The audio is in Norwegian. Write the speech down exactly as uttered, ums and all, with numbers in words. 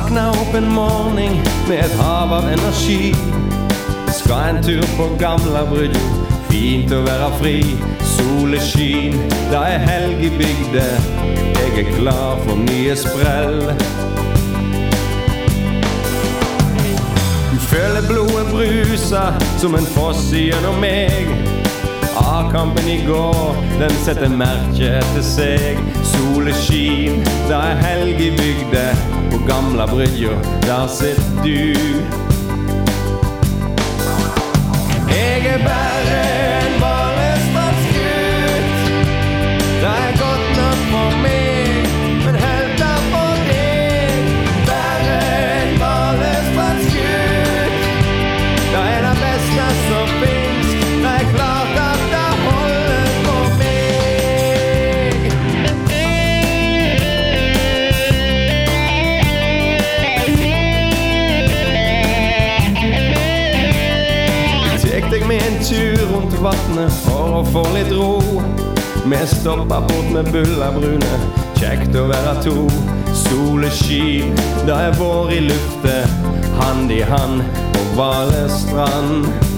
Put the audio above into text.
Vakna opp en morgen med et hav av energi. Skal en tur på gamla brygge, fint å være fri. Soleskin, da er helg i bygde, jeg er klar for nye sprell. Føler blodet brusa som en foss gjennom meg. A-kampen i går, den setter merke etter seg. Soleskin, da er helg i bygde, på gamla brygge, der sitter du. Jeg er bare en Balestradsgutt, det er godt nok for meg, men helt der for deg. Bare en Balestradsgutt, det er det beste som finnes, det er klart at det holder for meg. Tek deg med en tur rundt vattnet for å få litt ro. Vi stopper bort med Bullabrune, kjekt å være to. Soleskin, det er vår i lufte, hand i hand på Balestrand.